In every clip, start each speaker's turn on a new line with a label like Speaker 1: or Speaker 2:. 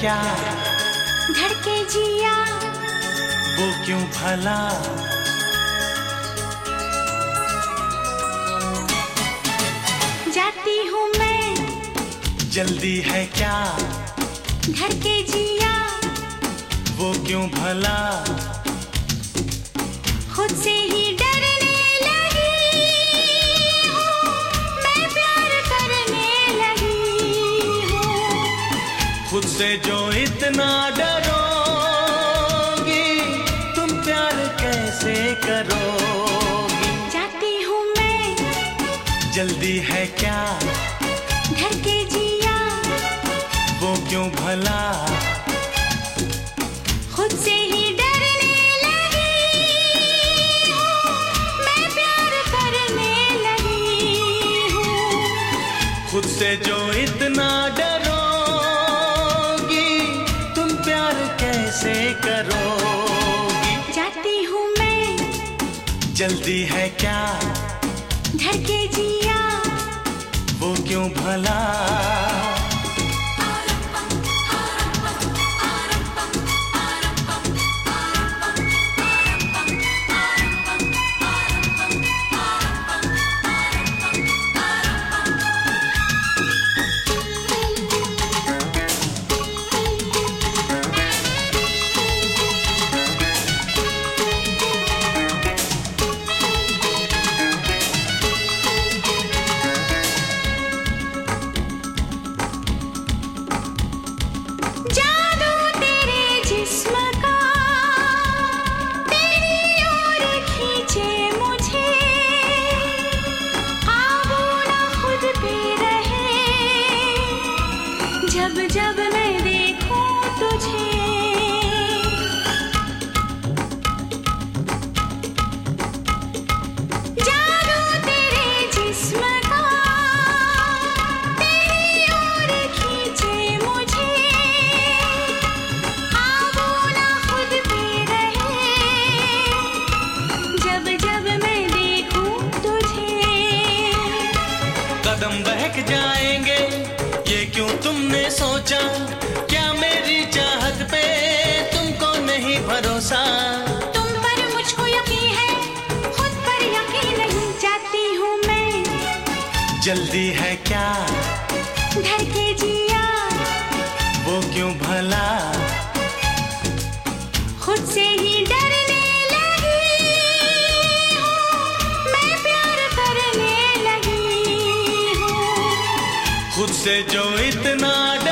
Speaker 1: क्या
Speaker 2: धड़के जिया
Speaker 1: वो क्यों भला।
Speaker 2: जाती हूँ मैं
Speaker 1: जल्दी है क्या
Speaker 2: धड़के जिया
Speaker 1: वो क्यों भला।
Speaker 2: खुद से ही डरने लगी हूँ, मैं प्यार करने लगी हूँ।
Speaker 1: खुद से जो इतना डरोगी तुम प्यार कैसे करोगी।
Speaker 2: जाती हूँ मैं
Speaker 1: जल्दी है क्या
Speaker 2: धड़के जिया
Speaker 1: वो क्यों भला।
Speaker 2: खुद से ही डरने लगी हूँ, मैं प्यार करने लगी हूँ।
Speaker 1: खुद से जो इतना डरोगी तुम प्यार कैसे करोगी।
Speaker 2: जाती हूँ मैं
Speaker 1: जल्दी है क्या
Speaker 2: धड़के जिया
Speaker 1: वो क्यों भला।
Speaker 2: जादू तेरे जिस्म का तेरी ओर खींचे मुझे, काबू ना खुद पे रहे जब जब मैं देखूं तुझे। जादू तेरे जिस्म का तेरी ओर खींचे मुझे, काबू ना खुद पे रहे जब जब मैं देखूं तुझे।
Speaker 1: कदम बहक जाएंगे ये क्यों तुमने सोचा, क्या मेरी चाहत पे तुमको नहीं भरोसा।
Speaker 2: तुम पर मुझको यकीन है, खुद पर यकीन नहीं। जाती हूँ मैं
Speaker 1: जल्दी है क्या
Speaker 2: धड़के जिया
Speaker 1: वो क्यों भला।
Speaker 2: खुद से ही डरने लगी हूँ, मैं प्यार करने लगी हूँ।
Speaker 1: खुद से जो इतना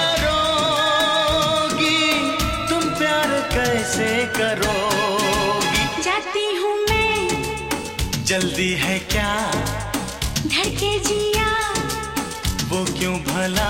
Speaker 1: डरोगी तुम प्यार कैसे करोगी।
Speaker 2: जाती हूँ मैं
Speaker 1: जल्दी है क्या
Speaker 2: धड़के जिया
Speaker 1: वो क्यों भला।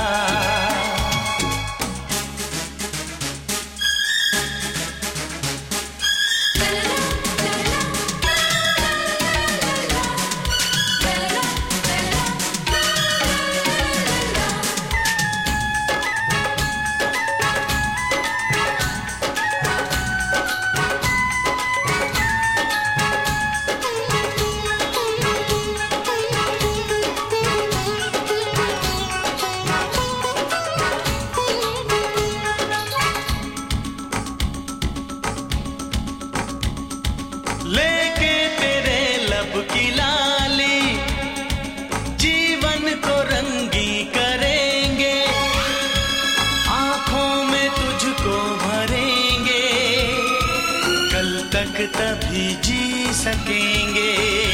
Speaker 1: लेके तेरे लब की लाली जीवन को रंगी करेंगे, आंखों में तुझको भरेंगे, कल तक तभी जी सकेंगे।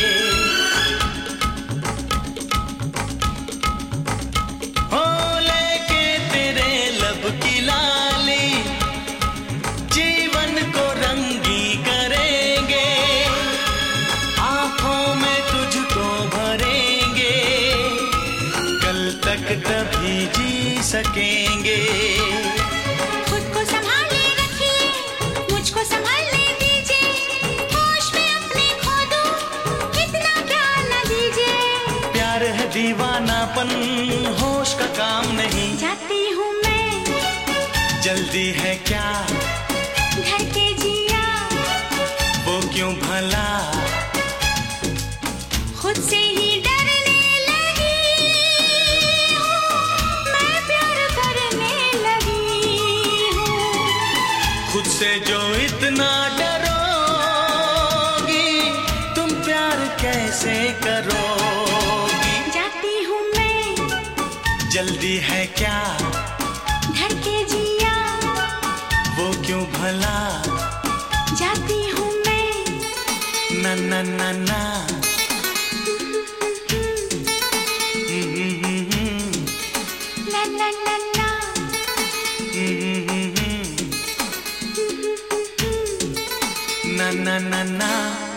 Speaker 1: हो लेके तेरे लब की लाली जीवन को रंगी करेंगे, आंखों में तुझको भरेंगे, कल तक तभी जी सकेंगे।
Speaker 2: खुद को संभाले रखिए, मुझको संभालने दीजिए, होश में अपने खो दूं, इतना प्यार न दीजिए।
Speaker 1: प्यार है दीवानापन होश का काम नहीं।
Speaker 2: जाती हूँ मैं
Speaker 1: जल्दी है क्या
Speaker 2: धड़के जिया
Speaker 1: वो क्यों भला।
Speaker 2: खुद से ही डरने लगी हूँ, मैं प्यार करने लगी हूँ।
Speaker 1: जो इतना डरोगी, तुम प्यार कैसे करोगी?
Speaker 2: जाती हूँ मैं,
Speaker 1: जल्दी है क्या?
Speaker 2: धड़के जिया,
Speaker 1: वो क्यों भला?
Speaker 2: जाती हूँ मैं,
Speaker 1: ना ना ना ना।
Speaker 2: ला ला ला ला,
Speaker 1: Na na na na.